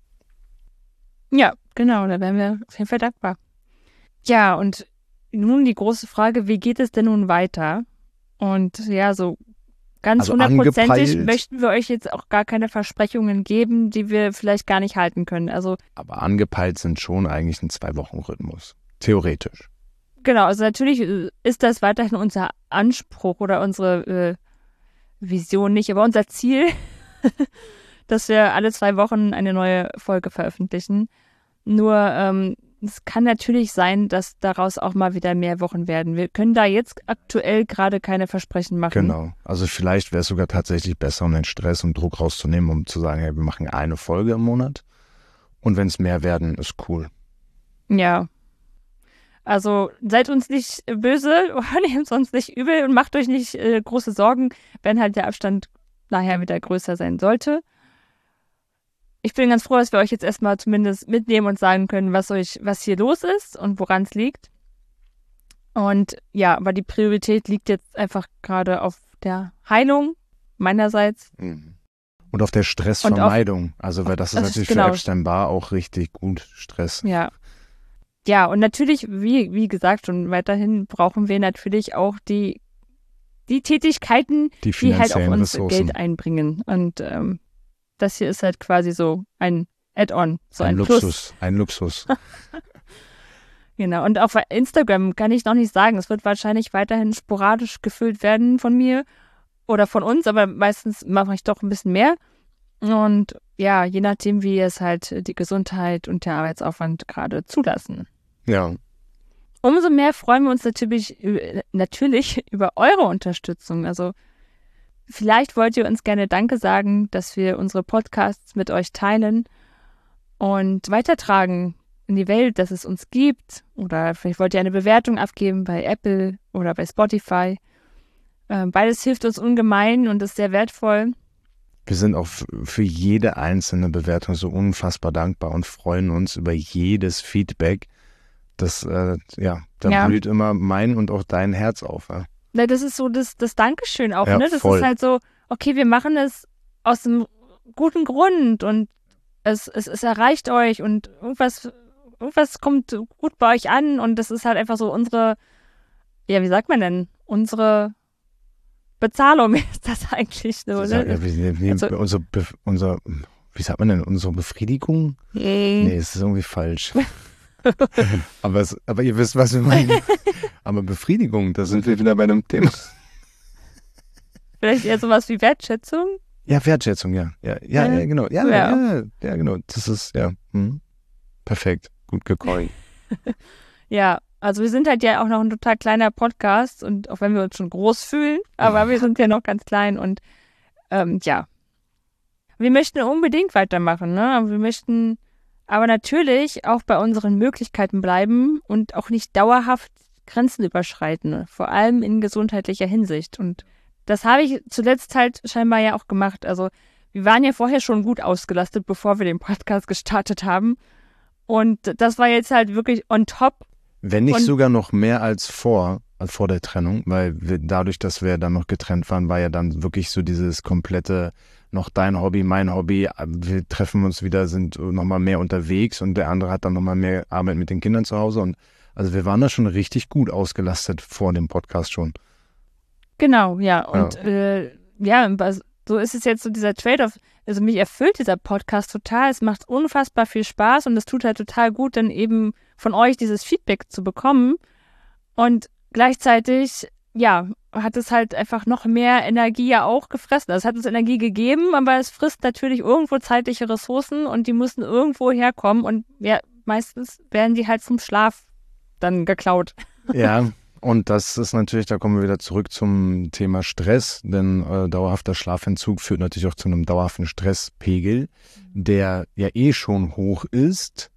Ja, genau, da wären wir auf jeden Fall dankbar. Ja, und nun die große Frage, wie geht es denn nun weiter? Und ja, so ganz also hundertprozentig möchten wir euch jetzt auch gar keine Versprechungen geben, die wir vielleicht gar nicht halten können. Also, aber angepeilt sind schon eigentlich ein Zwei-Wochen-Rhythmus, theoretisch. Genau, also natürlich ist das weiterhin unser Anspruch oder unsere äh, Vision nicht, aber unser Ziel, dass wir alle zwei Wochen eine neue Folge veröffentlichen. Nur ähm, es kann natürlich sein, dass daraus auch mal wieder mehr Wochen werden. Wir können da jetzt aktuell gerade keine Versprechen machen. Genau, also vielleicht wäre es sogar tatsächlich besser, um den Stress und Druck rauszunehmen, um zu sagen, hey, wir machen eine Folge im Monat und wenn es mehr werden, ist cool. Ja. Also seid uns nicht böse, nehmt uns nicht übel und macht euch nicht äh, große Sorgen, wenn halt der Abstand nachher wieder größer sein sollte. Ich bin ganz froh, dass wir euch jetzt erstmal zumindest mitnehmen und sagen können, was euch, was hier los ist und woran es liegt. Und ja, aber die Priorität liegt jetzt einfach gerade auf der Heilung meinerseits. Und auf der Stressvermeidung. Auf, also weil das ist natürlich genau. für Epstein-Barr auch richtig gut, Stress. Ja. Ja, und natürlich, wie, wie gesagt, schon weiterhin brauchen wir natürlich auch die, die Tätigkeiten, die, die halt auch uns Ressourcen. Geld einbringen. Und ähm, das hier ist halt quasi so ein Add-on, so ein, ein Luxus, Plus. Ein Luxus. Genau, und auf Instagram kann ich noch nicht sagen, es wird wahrscheinlich weiterhin sporadisch gefüllt werden von mir oder von uns, aber meistens mache ich doch ein bisschen mehr. Und ja, je nachdem, wie es halt die Gesundheit und der Arbeitsaufwand gerade zulassen. Ja. Umso mehr freuen wir uns natürlich, natürlich über eure Unterstützung. Also vielleicht wollt ihr uns gerne Danke sagen, dass wir unsere Podcasts mit euch teilen und weitertragen in die Welt, dass es uns gibt. Oder vielleicht wollt ihr eine Bewertung abgeben bei Apple oder bei Spotify. Beides hilft uns ungemein und ist sehr wertvoll. Wir sind auch für jede einzelne Bewertung so unfassbar dankbar und freuen uns über jedes Feedback. Das, äh, ja, da ja. blüht immer mein und auch dein Herz auf. Ja, ja das ist so das, das Dankeschön auch, ja, ne? Das voll. ist halt so, okay, wir machen es aus einem guten Grund und es, es, es erreicht euch und irgendwas, irgendwas kommt gut bei euch an und das ist halt einfach so unsere, ja, wie sagt man denn, unsere Bezahlung ist das eigentlich so, ne? Ja, wir nehmen also, unser, unser, wie sagt man denn, unsere Befriedigung? Nee, nee es ist irgendwie falsch. aber, es, aber ihr wisst, was wir meinen. Aber Befriedigung, da sind wir wieder bei einem Thema. Vielleicht eher sowas wie Wertschätzung? Ja, Wertschätzung, ja. Ja, ja, ja, ja genau. Ja, ja. Ja, ja, genau. Das ist, ja, hm. perfekt. Gut gecoint. Ja, also wir sind halt ja auch noch ein total kleiner Podcast und auch wenn wir uns schon groß fühlen, aber wir sind ja noch ganz klein und ähm, ja. Wir möchten unbedingt weitermachen, ne? Wir möchten aber natürlich auch bei unseren Möglichkeiten bleiben und auch nicht dauerhaft Grenzen überschreiten, vor allem in gesundheitlicher Hinsicht. Und das habe ich zuletzt halt scheinbar ja auch gemacht. Also wir waren ja vorher schon gut ausgelastet, bevor wir den Podcast gestartet haben. Und das war jetzt halt wirklich on top. Wenn nicht Und sogar noch mehr als vor, als vor der Trennung, weil wir, dadurch, dass wir dann noch getrennt waren, war ja dann wirklich so dieses komplette, noch dein Hobby, mein Hobby, wir treffen uns wieder, sind nochmal mehr unterwegs und der andere hat dann nochmal mehr Arbeit mit den Kindern zu Hause. Und also wir waren da schon richtig gut ausgelastet vor dem Podcast schon. Genau, ja. Und Ja. äh, ja, so ist es jetzt so dieser Trade-off. Also mich erfüllt dieser Podcast total. Es macht unfassbar viel Spaß und es tut halt total gut, dann eben von euch dieses Feedback zu bekommen. Und gleichzeitig, ja, hat es halt einfach noch mehr Energie ja auch gefressen. Also es hat uns Energie gegeben, aber es frisst natürlich irgendwo zeitliche Ressourcen und die müssen irgendwo herkommen. Und ja, meistens werden die halt vom Schlaf dann geklaut. Ja, und das ist natürlich, da kommen wir wieder zurück zum Thema Stress, denn äh, dauerhafter Schlafentzug führt natürlich auch zu einem dauerhaften Stresspegel, der ja eh schon hoch ist.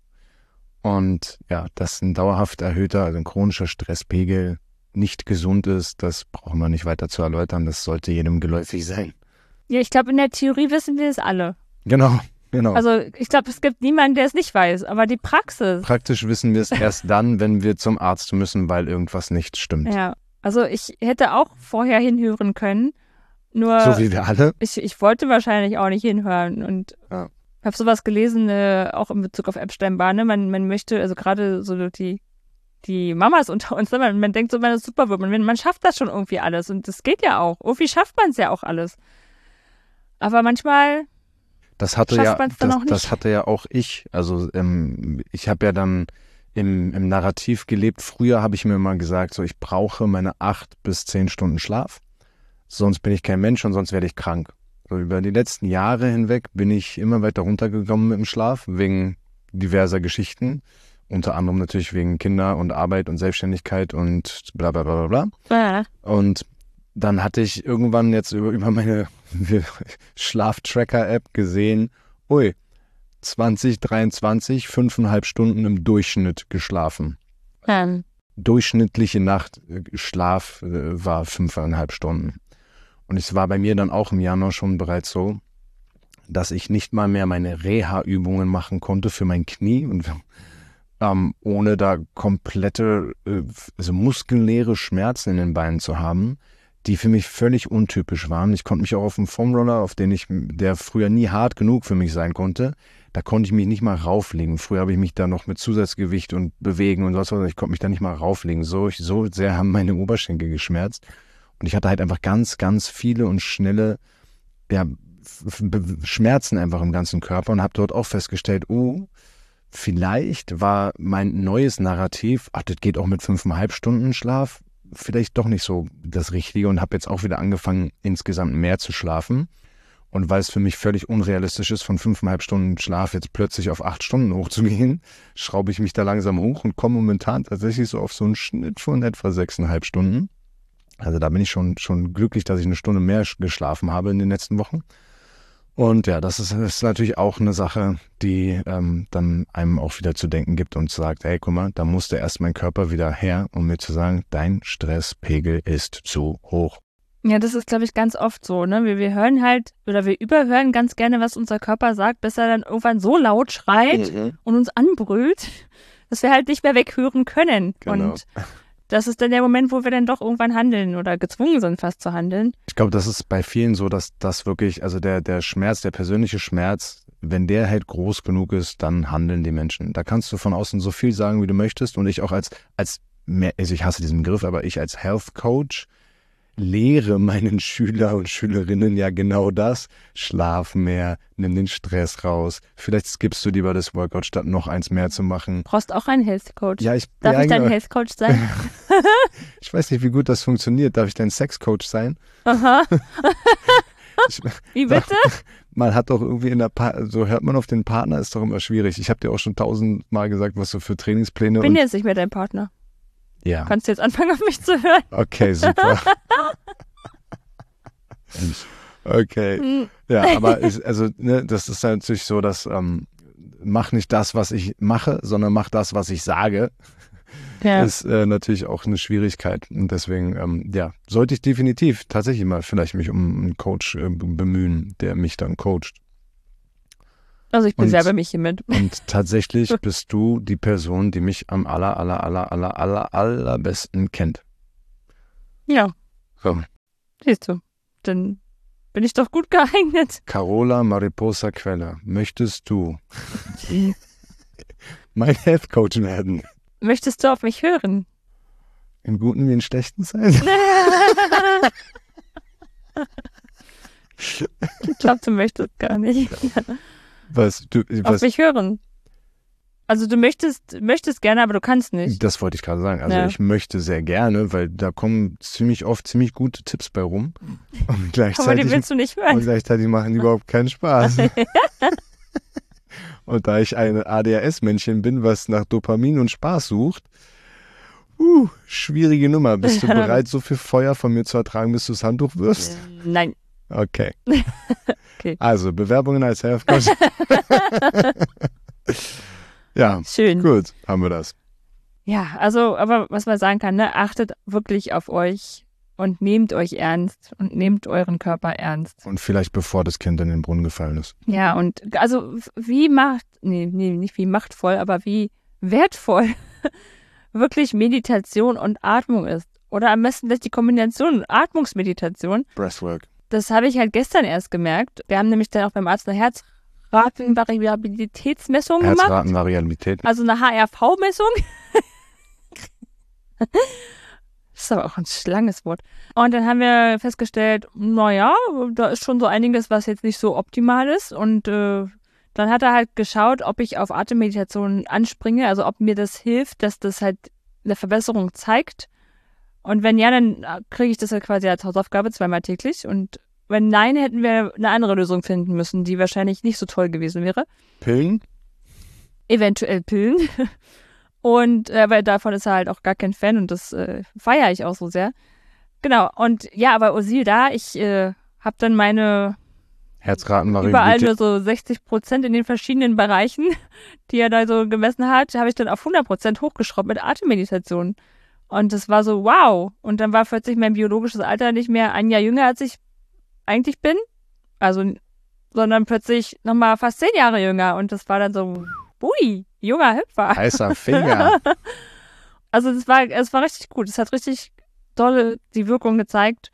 Und ja, dass ein dauerhaft erhöhter, also ein chronischer Stresspegel nicht gesund ist, das brauchen wir nicht weiter zu erläutern, das sollte jedem geläufig sein. Ja, ich glaube, in der Theorie wissen wir es alle. Genau, genau. Also ich glaube, es gibt niemanden, der es nicht weiß, aber die Praxis. Praktisch wissen wir es erst dann, wenn wir zum Arzt müssen, weil irgendwas nicht stimmt. Ja, also ich hätte auch vorher hinhören können, nur So wie wir alle. ich, ich wollte wahrscheinlich auch nicht hinhören und Ja. ich habe sowas gelesen, äh, auch in Bezug auf Epstein-Barr, ne? man, man möchte, also gerade so die, die Mamas unter uns, ne? man, man denkt so, man ist super, man, man schafft das schon irgendwie alles und das geht ja auch. Irgendwie schafft man es ja auch alles. Aber manchmal Das hatte schafft ja, man's dann das, auch nicht. das hatte ja auch ich. Also ähm, ich habe ja dann im, im Narrativ gelebt. Früher habe ich mir mal gesagt, so ich brauche meine acht bis zehn Stunden Schlaf. Sonst bin ich kein Mensch und sonst werde ich krank. So über die letzten Jahre hinweg bin ich immer weiter runtergekommen mit dem Schlaf, wegen diverser Geschichten. Unter anderem natürlich wegen Kinder und Arbeit und Selbstständigkeit und bla bla bla bla bla. Ja. Und dann hatte ich irgendwann jetzt über, über meine Schlaftracker-App gesehen, ui, zwanzig dreiundzwanzig, fünfeinhalb Stunden im Durchschnitt geschlafen. Ähm, Durchschnittliche Nachtschlaf äh, war fünfeinhalb Stunden. Und es war bei mir dann auch im Januar schon bereits so, dass ich nicht mal mehr meine Reha-Übungen machen konnte für mein Knie und ähm, ohne da komplette, äh, also muskelleere Schmerzen in den Beinen zu haben, die für mich völlig untypisch waren. Ich konnte mich auch auf dem Foamroller, auf den ich, der früher nie hart genug für mich sein konnte, da konnte ich mich nicht mal rauflegen. Früher habe ich mich da noch mit Zusatzgewicht und bewegen und sonst was, ich konnte mich da nicht mal rauflegen. So, so sehr haben meine Oberschenkel geschmerzt. Und ich hatte halt einfach ganz, ganz viele und schnelle ja, Schmerzen einfach im ganzen Körper und habe dort auch festgestellt, oh, vielleicht war mein neues Narrativ, ach, das geht auch mit fünfeinhalb Stunden Schlaf, vielleicht doch nicht so das Richtige und habe jetzt auch wieder angefangen, insgesamt mehr zu schlafen. Und weil es für mich völlig unrealistisch ist, von fünfeinhalb Stunden Schlaf jetzt plötzlich auf acht Stunden hochzugehen, schraube ich mich da langsam hoch und komme momentan tatsächlich so auf so einen Schnitt von etwa sechseinhalb Stunden. Also da bin ich schon, schon glücklich, dass ich eine Stunde mehr geschlafen habe in den letzten Wochen. Und ja, das ist, ist natürlich auch eine Sache, die ähm, dann einem auch wieder zu denken gibt und sagt, hey, guck mal, da musste erst mein Körper wieder her, um mir zu sagen, dein Stresspegel ist zu hoch. Ja, das ist, glaube ich, ganz oft so, ne? Wir, wir hören halt, oder wir überhören ganz gerne, was unser Körper sagt, bis er dann irgendwann so laut schreit Mhm. und uns anbrüllt, dass wir halt nicht mehr weghören können. Genau. Und das ist dann der Moment, wo wir dann doch irgendwann handeln oder gezwungen sind, fast zu handeln. Ich glaube, das ist bei vielen so, dass das wirklich, also der, der Schmerz, der persönliche Schmerz, wenn der halt groß genug ist, dann handeln die Menschen. Da kannst du von außen so viel sagen, wie du möchtest. Und ich auch als, als mehr, also ich hasse diesen Begriff, aber ich als Health Coach lehre meinen Schüler und Schülerinnen ja genau das. Schlaf mehr, nimm den Stress raus. Vielleicht skippst du lieber das Workout, statt noch eins mehr zu machen. Brauchst auch einen Health Coach. Ja, ich, Darf ja, ich dein genau. Health Coach sein? Ich weiß nicht, wie gut das funktioniert. Darf ich dein Sex-Coach sein? Aha. Ich, Wie bitte? man hat doch irgendwie in der, pa- so hört man auf den Partner, ist doch immer schwierig. Ich habe dir auch schon tausendmal gesagt, was du für Trainingspläne Bin und jetzt nicht mehr dein Partner. ja, Kannst du jetzt anfangen, auf mich zu hören? okay, super. Okay, Hm. ja, aber ist, also ne, das ist natürlich so, dass ähm, mach nicht das, was ich mache, sondern mach das, was ich sage. Ja. ist äh, natürlich auch eine Schwierigkeit. Und deswegen, ähm, ja, sollte ich definitiv tatsächlich mal vielleicht mich um einen Coach äh, bemühen, der mich dann coacht. Also ich Und- bewerbe mich hiermit. Und tatsächlich bist du die Person, die mich am aller, aller, aller, aller, aller, allerbesten kennt. Ja, So. siehst du. Dann bin ich doch gut geeignet. Carola Mariposa Queller, möchtest du mein Health Coach werden? Möchtest du auf mich hören? Im Guten wie in schlechten Zeiten? Ich glaube, du möchtest gar nicht Was, du, auf was, mich hören. Also du möchtest, möchtest gerne, aber du kannst nicht. das wollte ich gerade sagen. Also Ja. ich möchte sehr gerne, weil da kommen ziemlich oft ziemlich gute Tipps bei rum. Und Aber die gleichzeitig, willst du nicht und hören. gleichzeitig machen die überhaupt keinen Spaß. Und da ich ein A D H S-Männchen bin, was nach Dopamin und Spaß sucht, uh, schwierige Nummer. Bist du bereit, so viel Feuer von mir zu ertragen, bis du das Handtuch wirfst? Nein. Okay. Okay. Also, Bewerbungen als Health Coach. Ja, Schön. gut, haben wir das. Ja, also, aber was man sagen kann, ne, achtet wirklich auf euch und nehmt euch ernst und nehmt euren Körper ernst. Und vielleicht bevor das Kind in den Brunnen gefallen ist. Ja, und also wie macht, nee, nee, nicht wie machtvoll, aber wie wertvoll wirklich Meditation und Atmung ist. Oder am besten vielleicht die Kombination Atmungsmeditation. Breathwork. Das habe ich halt gestern erst gemerkt. Wir haben nämlich dann auch beim Arzt eine Herzratenvariabilitätsmessung gemacht. Herzratenvariabilität. Also eine H R V-Messung. Das ist aber auch ein langes Wort. Und dann haben wir festgestellt, naja, da ist schon so einiges, was jetzt nicht so optimal ist. Und äh, dann hat er halt geschaut, ob ich auf Atemmeditation anspringe, also ob mir das hilft, dass das halt eine Verbesserung zeigt. Und wenn ja, dann kriege ich das halt quasi als Hausaufgabe zweimal täglich. Und wenn nein, hätten wir eine andere Lösung finden müssen, die wahrscheinlich nicht so toll gewesen wäre. Pillen? Eventuell Pillen. Und äh, weil davon ist er halt auch gar kein Fan und das äh, feiere ich auch so sehr. Genau, und ja, aber Osil da, ich äh, habe dann meine überall Herzratenvariabilität. nur so sechzig Prozent in den verschiedenen Bereichen, die er da so gemessen hat, habe ich dann auf hundert Prozent hochgeschraubt mit Atemmeditation. Und das war so, wow. Und dann war plötzlich mein biologisches Alter nicht mehr ein Jahr jünger, als ich eigentlich bin. Also, sondern plötzlich nochmal fast zehn Jahre jünger. Und das war dann so, ui, junger Hüpfer. Heißer Finger. Also das war, es war richtig gut. Es hat richtig dolle die Wirkung gezeigt.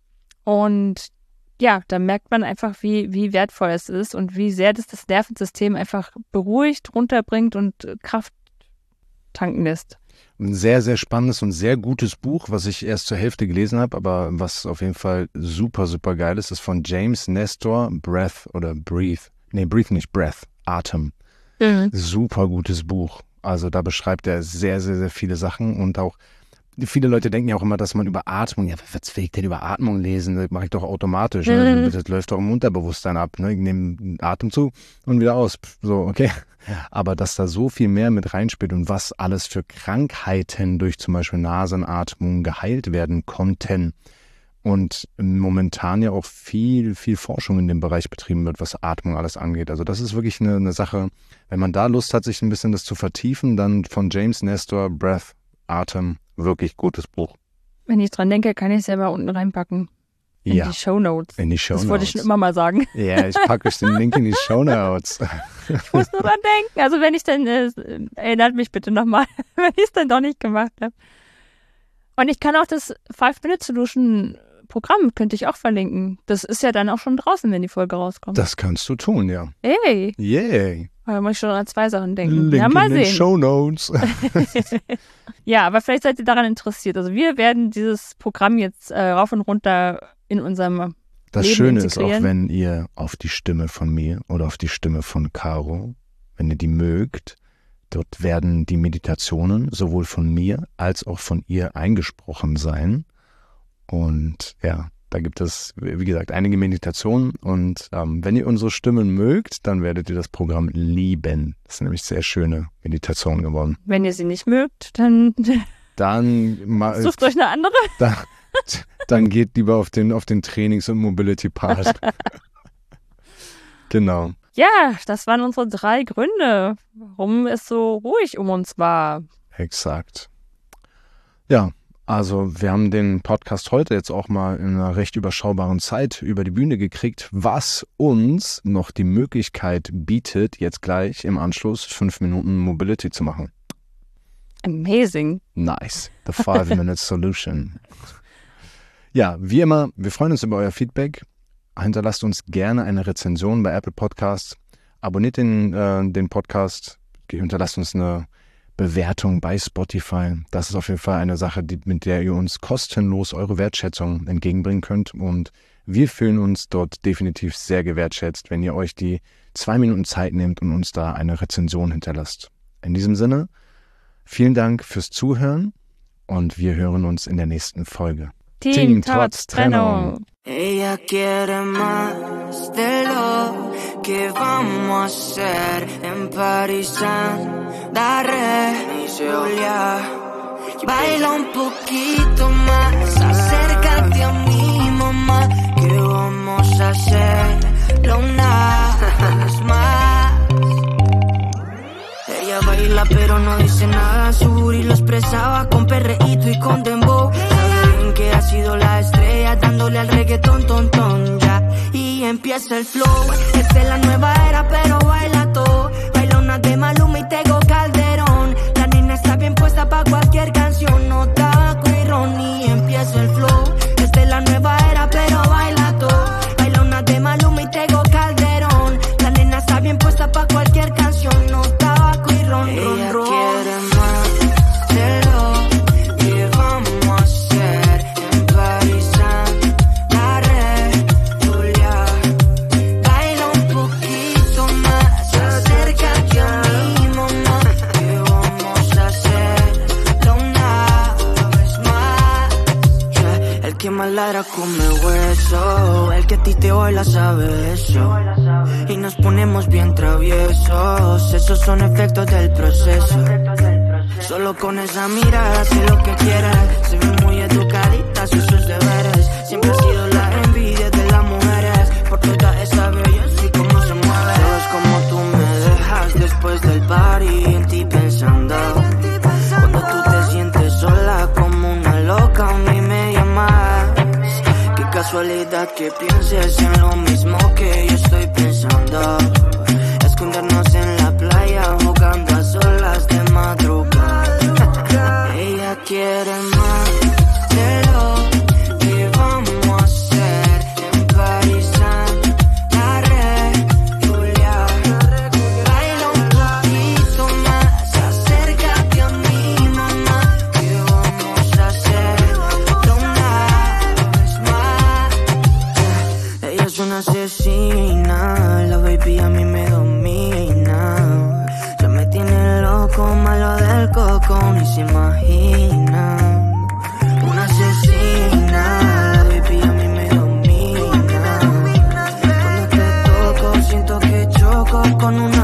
Und ja, da merkt man einfach, wie, wie wertvoll es ist und wie sehr das das Nervensystem einfach beruhigt, runterbringt und äh, Kraft tanken lässt. Ein sehr, sehr spannendes und sehr gutes Buch, was ich erst zur Hälfte gelesen habe, aber was auf jeden Fall super, super geil ist, ist von James Nestor, Breath oder Breathe. Nee, Breathe nicht, Breath, Atem. Mhm. Super gutes Buch. Also da beschreibt er sehr, sehr, sehr viele Sachen und auch viele Leute denken ja auch immer, dass man über Atmung, ja, was will ich denn über Atmung lesen? Das mache ich doch automatisch. Ne? Mhm. Das läuft doch im Unterbewusstsein ab. Ne? Ich nehme einen Atemzug und wieder aus. So, okay. Aber dass da so viel mehr mit reinspielt und was alles für Krankheiten durch zum Beispiel Nasenatmung geheilt werden konnten und momentan ja auch viel, viel Forschung in dem Bereich betrieben wird, was Atmung alles angeht. Also das ist wirklich eine, eine Sache, wenn man da Lust hat, sich ein bisschen das zu vertiefen, dann von James Nestor, Breath, Atem, wirklich gutes Buch. Wenn ich dran denke, kann ich es ja mal unten reinpacken. In Ja, die Shownotes. in die Das Shownotes. wollte ich schon immer mal sagen. Ja, ich packe euch den Link in die Shownotes. Ich muss nur dran denken. Also wenn ich dann, äh, erinnert mich bitte nochmal, wenn ich es dann doch nicht gemacht habe. Und ich kann auch das Five-Minute-Solution-Programm, könnte ich auch verlinken. Das ist ja dann auch schon draußen, wenn die Folge rauskommt. Das kannst du tun, ja. Ey, Yay. da muss ich schon an zwei Sachen denken. Link ja, mal in den sehen. Shownotes. Ja, aber vielleicht seid ihr daran interessiert. Also wir werden dieses Programm jetzt äh, rauf und runter in unserem Das Leben Schöne ist auch, integrieren. wenn ihr auf die Stimme von mir oder auf die Stimme von Caro, wenn ihr die mögt, dort werden die Meditationen sowohl von mir als auch von ihr eingesprochen sein. Und ja, da gibt es, wie gesagt, einige Meditationen. Und ähm, wenn ihr unsere Stimmen mögt, dann werdet ihr das Programm lieben. Das sind nämlich sehr schöne Meditationen geworden. Wenn ihr sie nicht mögt, dann Dann, ma- sucht euch eine andere. dann, dann geht lieber auf den, auf den Trainings- und Mobility-Part. Genau. Ja, das waren unsere drei Gründe, warum es so ruhig um uns war. Exakt. Ja, also wir haben den Podcast heute jetzt auch mal in einer recht überschaubaren Zeit über die Bühne gekriegt, was uns noch die Möglichkeit bietet, jetzt gleich im Anschluss fünf Minuten Mobility zu machen. Amazing. Nice. The Five-Minute Solution. Ja, wie immer, wir freuen uns über euer Feedback. Hinterlasst uns gerne eine Rezension bei Apple Podcasts. Abonniert den, äh, den Podcast. Hinterlasst uns eine Bewertung bei Spotify. Das ist auf jeden Fall eine Sache, die, mit der ihr uns kostenlos eure Wertschätzung entgegenbringen könnt. Und wir fühlen uns dort definitiv sehr gewertschätzt, wenn ihr euch die zwei Minuten Zeit nehmt und uns da eine Rezension hinterlasst. In diesem Sinne, vielen Dank fürs Zuhören und wir hören uns in der nächsten Folge. Team, Team trotz Trennung. Ella quiere más de lo que vamos a hacer en París, daré Julia. Baila un poquito más, acércate a mi mamá, que vamos a hacerlo una vez más. Ella baila pero no dice nada, su booty lo expresaba con perreíto y con dembow. Que ha sido la estrella dándole al reggaetón, ton, ton, ya. Y empieza el flow, esta es la nueva era pero baila todo. Baila una de Maluma y Tego Calderón. La nena está bien puesta pa' cualquier canción, no tabaco y ron. Y empieza el flow, esta es la nueva era pero baila todo. Baila una de Maluma y Tego Calderón. La nena está bien puesta pa' cualquier canción, no tabaco y ron, ron, ron. Quiere más de lo que vamos a hacer en París, daré Julia. Baila un poquito más, acércate a mi mamá, que vamos a hacerlo una vez más. Yeah. El que más ladra come hueso, el que a ti te baila sabe eso. Y nos ponemos bien traviesos, esos son efectos del proceso. Solo con esa mirada sé lo que quieres. Se ve muy educadita, sus sus deberes. Siempre ha sido la envidia de las mujeres, por toda esa belleza y cómo se mueve. Sabes como tú me dejas después del party, en ti pensando. Cuando tú te sientes sola como una loca, a mí me llamas. Qué casualidad que pienses en lo mismo que yo estoy pensando. Escondernos en la playa jugando a solas de madrugada. Ella quiere más de lo que vamos a hacer en París, daré Julia. Baila un poquito más, acércate a mi mamá, que vamos a hacerlo una vez más. Ella es una asesina, la baby a mí me domina. Ya me tiene loco, malo del coco, ni se imagina. Una asesina, la baby a mí me domina. Cuando te toco, siento que choco con una